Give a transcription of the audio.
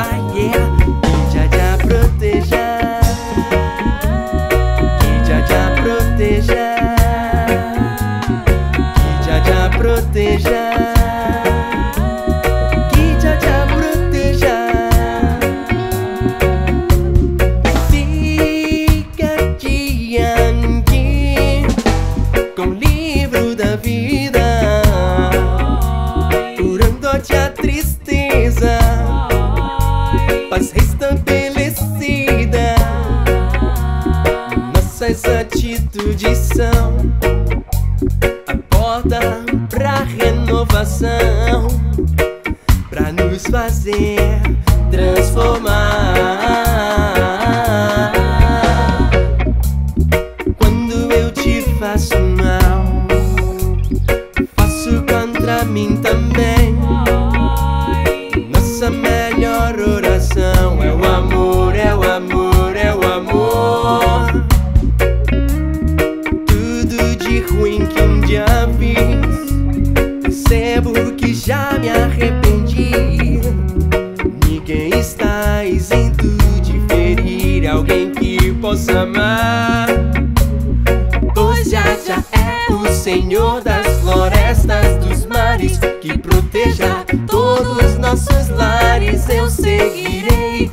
yeah. Que já já proteja, que já já proteja, que já já proteja, que já já proteja. Fica diante com o livro da vida, curando-te a tristeza, paz restabelecida. Nossas atitudes são a porta pra renovação, pra nos fazer transformar. Quando eu te faço mal, faço contra mim também. Nossa melhor oração é o amor, é o amor, é o amor. Tudo de ruim que um dia fiz, percebo que já me arrependi. Ninguém está isento de ferir alguém que possa amar, pois já é o Senhor das florestas, dos mares, que proteja todos nossos lares. Eu seguirei